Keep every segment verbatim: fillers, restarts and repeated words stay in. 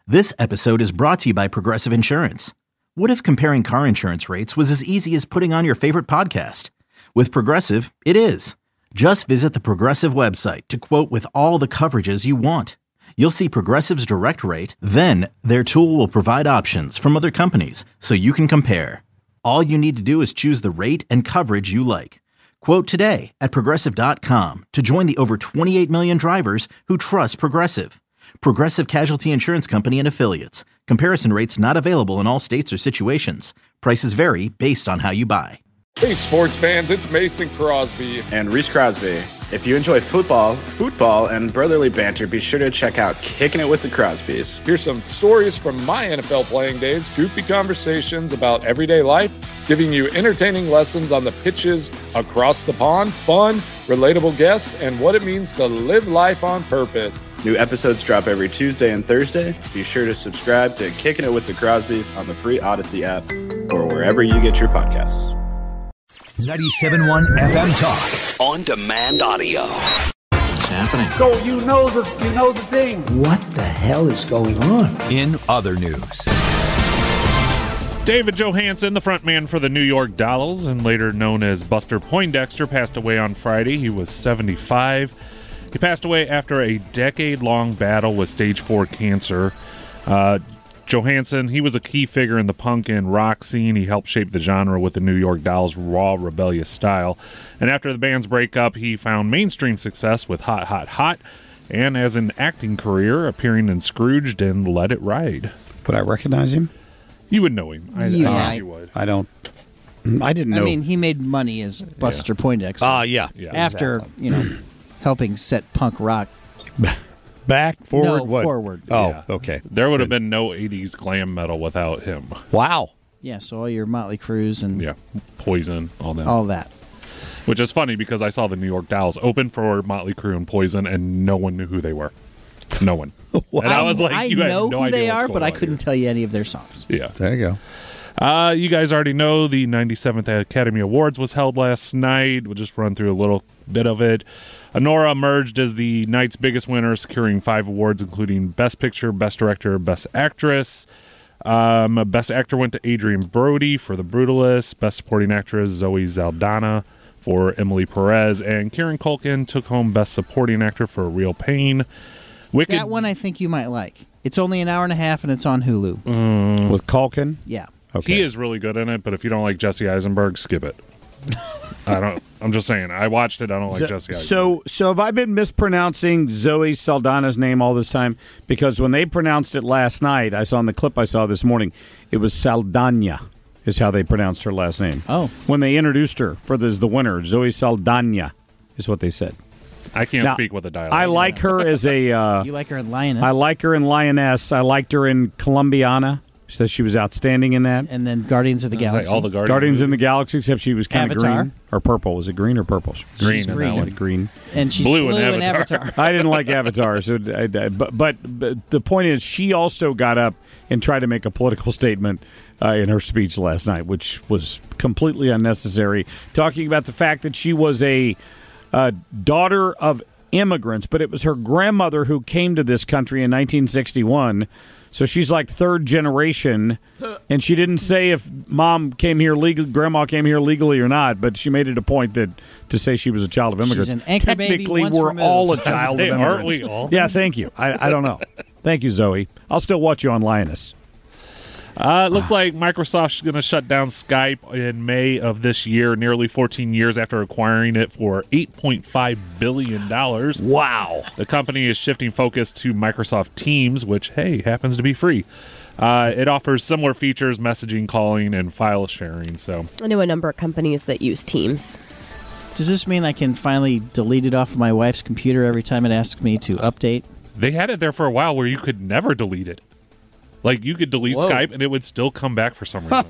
This episode is brought to you by Progressive Insurance. What if comparing car insurance rates was as easy as putting on your favorite podcast? With Progressive, it is. Just visit the Progressive website to quote with all the coverages you want. You'll see Progressive's direct rate, then their tool will provide options from other companies so you can compare. All you need to do is choose the rate and coverage you like. Quote today at Progressive dot com to join the over twenty-eight million drivers who trust Progressive. Progressive Casualty Insurance Company and Affiliates. Comparison rates not available in all states or situations. Prices vary based on how you buy. Hey, sports fans, it's Mason Crosby. And Reese Crosby. If you enjoy football, football, and brotherly banter, be sure to check out Kicking It with the Crosbys. Here's some stories from my N F L playing days, goofy conversations about everyday life, giving you entertaining lessons on the pitches across the pond, fun, relatable guests, and what it means to live life on purpose. New episodes drop every Tuesday and Thursday. Be sure to subscribe to Kicking It with the Crosbys on the free Odyssey app or wherever you get your podcasts. ninety-seven point one F M Talk. On demand audio. What's happening? So you know the you know the thing. What the hell is going on? In other news. David Johansen, the frontman for the New York Dolls and later known as Buster Poindexter, passed away on Friday. He was seventy-five. He passed away after a decade-long battle with stage four cancer. Uh, Johansen, he was a key figure in the punk and rock scene. He helped shape the genre with the New York Dolls' raw, rebellious style. And after the band's breakup, he found mainstream success with Hot, Hot, Hot, and as an acting career, appearing in Scrooged and Let It Ride. Would I recognize him? You would know him. I, yeah, I, I, you would. I don't. I didn't know. I mean, he made money as Buster Yeah. Poindexter. Ah, uh, yeah. yeah. After, exactly. you know, helping set punk rock. Back, forward, No, what? forward. Oh, Yeah. okay. There would have Good. been no eighties glam metal without him. Wow. Yeah, so all your Motley Crues and Yeah, Poison, all that. all that. Which is funny because I saw the New York Dolls open for Motley Crue and Poison, and no one knew who they were. No one. And I was like, I you know have no who idea they what's are, going but I on couldn't here. tell you any of their songs. Yeah. There you go. Uh, you guys already know the ninety-seventh Academy Awards was held last night. We'll just run through a little bit of it. Anora emerged as the night's biggest winner, securing five awards, including Best Picture, Best Director, Best Actress. Um, Best Actor went to Adrian Brody for The Brutalist. Best Supporting Actress, Zoe Saldana for Emily Perez. And Kieran Culkin took home Best Supporting Actor for Real Pain. Wicked. That one I think you might like. It's only an hour and a half, and it's on Hulu. Mm. With Culkin? Yeah. Okay. He is really good in it, but if you don't like Jesse Eisenberg, skip it. I don't. I'm just saying. I watched it. I don't like so, Jesse Eisenberg. So, so have I been mispronouncing Zoe Saldana's name all this time? Because when they pronounced it last night, I saw in the clip I saw this morning, it was Saldana is how they pronounced her last name. Oh. When they introduced her for this, the winner, Zoe Saldana is what they said. I can't Now, speak with a dialect. I like her as a... Uh, You like her in Lioness. I like her in Lioness. I liked her in Columbiana. She said she was outstanding in that. And then Guardians of the I was like, Galaxy. all the Guardians, Guardians in the Galaxy, except she was kind of Avatar. green. Or purple. Was it green or purple? Green She's in green. that one. Green. And she's Blue blue, in in Avatar. Avatar. I didn't like Avatar, so I, I, but, but but the point is, she also got up and tried to make a political statement uh, in her speech last night, which was completely unnecessary. Talking about the fact that she was a uh, daughter of immigrants, but it was her grandmother who came to this country in nineteen sixty-one. So she's like third generation, and she didn't say if mom came here legal, grandma came here legally or not. But she made it a point that to say she was a child of immigrants. She's an anchor baby Technically, once we're removed. all a child Hey, of aren't immigrants. we all? Yeah, thank you. I, I don't know. Thank you, Zoe. I'll still watch you on Lioness. Uh, it looks like Microsoft's going to shut down Skype in May of this year, nearly fourteen years after acquiring it for eight point five billion dollars. Wow. The company is shifting focus to Microsoft Teams, which, hey, happens to be free. Uh, it offers similar features, messaging, calling, and file sharing. So I know a number of companies that use Teams. Does this mean I can finally delete it off of my wife's computer every time it asks me to update? they had it there for a while where you could never delete it. Like, you could delete Whoa. Skype and it would still come back for some reason.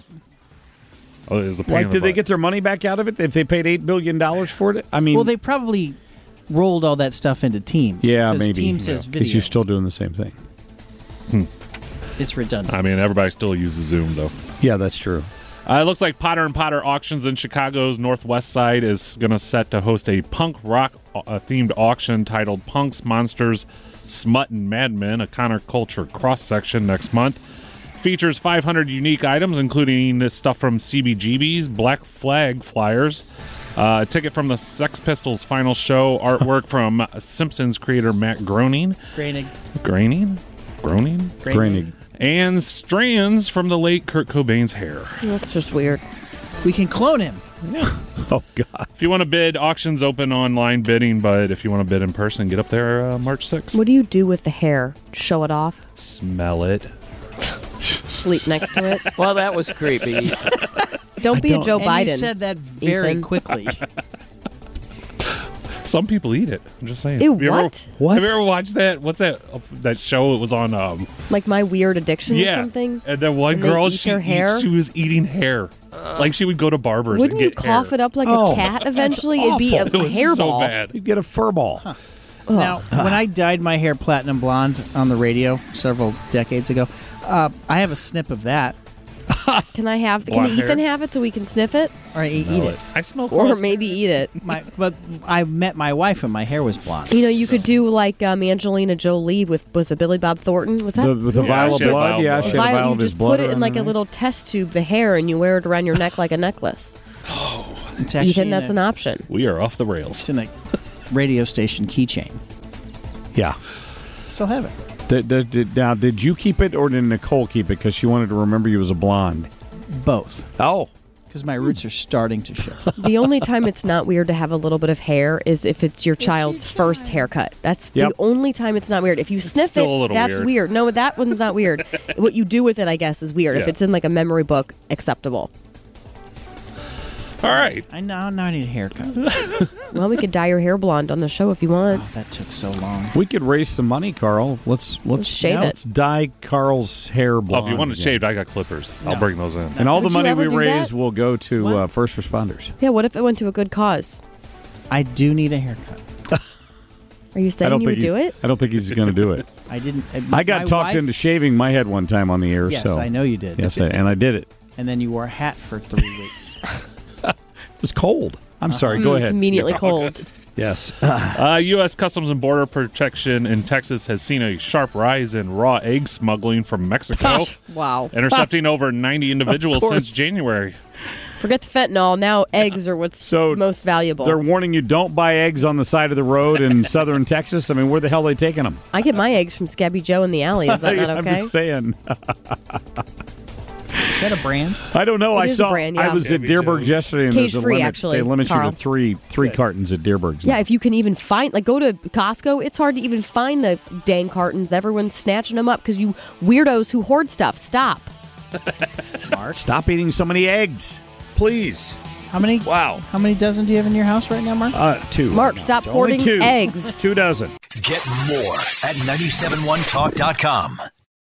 Oh, it was a pain Like, in the did they butt. get their money back out of it if they paid eight billion dollars for it? I mean, Well, they probably rolled all that stuff into Teams. yeah, 'cause maybe. Teams has Because video. you're still doing the same thing. It's redundant. I mean, everybody still uses Zoom, though. Yeah, that's true. Uh, it looks like Potter and Potter Auctions in Chicago's Northwest Side is going to set to host a punk rock uh, themed auction titled Punks, Monsters, Smut, and Madmen, a counterculture cross-section next month. Features five hundred unique items, including stuff from C B G B's, Black Flag flyers, uh, a ticket from the Sex Pistols' final show, artwork from Simpsons creator Matt Groening. Groening. Groening? Groening? Groening. And strands from the late Kurt Cobain's hair. That's just weird. We can clone him. Oh, God. If you want to bid, auctions open online bidding, but if you want to bid in person, get up there uh, March sixth. What do you do with the hair? Show it off? Smell it. Sleep next to it? Well, that was creepy. Don't be don't- a Joe And Biden. you said that very Ethan. quickly. Some people eat it. I'm just saying. Ew, Have you ever- what? What? Have you ever watched that? What's that? uh, That show? It was on. Um, Like My Weird Addiction yeah. or something? And then one And they girl, eat she their hair? eat- she was eating hair. like she would go to barbers Wouldn't and you get cough hair. it up like Oh, a cat eventually? It'd be a It was hairball. so bad. You'd get a fur ball. Now, when I dyed my hair platinum blonde on the radio several decades ago, uh, I have a snip of that. Can I have? Blonde Can Ethan hair? have it so we can sniff it, Or I eat, eat it. I smell or gross. maybe eat it? My, but I met my wife when my hair was blonde. You know, you could do like um, Angelina Jolie with was it Billy Bob Thornton? Was that The, with the Yeah, vial of she had blood? vial Yeah, blood. she had a vial? vial You of his just blood. put it in around like her a neck. little test tube, the hair, and you wear it around your neck like a necklace. It's actually Ethan, that's in an a, option. We are off the It's rails. in a radio station keychain. Yeah. Still have it. Did, did, did, now, did you keep it or did Nicole keep it because she wanted to remember you as a blonde? Both. Oh. Because my roots are starting to show. The only time it's not weird to have a little bit of hair is if it's your child's first haircut. That's Yep. the only time it's not weird. If you sniff still it, a little that's weird. weird. No, that one's not weird. What you do with it, I guess, is weird. If Yeah. it's in like a memory book, acceptable. All right. I now, now I need a haircut. Well, we could dye your hair blonde on the show if you want. Oh, that took so long. We could raise some money, Carl. Let's let's, Let's shave let's it. dye Carl's hair Oh, blonde. if you want it again. shaved, I got clippers. I'll bring those in. And all Would the you money ever we do raise that? will go to What? uh, first responders. Yeah, what if it went to a good cause? I do need a haircut. Are you I saying don't you think would do he's- it? I don't think he's going to do it. I didn't. uh, I got my talked wife- into shaving my head one time on the air. Yes, so I know you did. Yes, I, and I did it. And then you wore a hat for three weeks. It was cold. I'm sorry. Go Mm, ahead. Conveniently cold. Yes. Uh, U S Customs and Border Protection in Texas has seen a sharp rise in raw egg smuggling from Mexico, Wow. intercepting over ninety individuals Of since course. January. Forget the fentanyl. Now eggs are what's So most valuable. They're warning you don't buy eggs on the side of the road in southern Texas. I mean, where the hell are they taking them? I get my eggs from Scabby Joe in the alley. Is that not I'm okay? just saying. Is that a brand? I don't know. It I is a saw. brand, I yeah. was at Scabby Dearborg Joe's. yesterday, and there's a Cage-free, limit. actually, They limit Carl. you to three three cartons at Dearborg's. Yeah, if you can even find, like, go to Costco, it's hard to even find the dang cartons. Everyone's snatching them up because you weirdos who hoard stuff. Stop. Stop eating so many eggs, please. How many? Wow. How many dozen do you have in your house right now, Mark? Uh, two. Mark, right now. stop Only hoarding two. eggs. Two dozen. Get more at nine seven one talk dot com.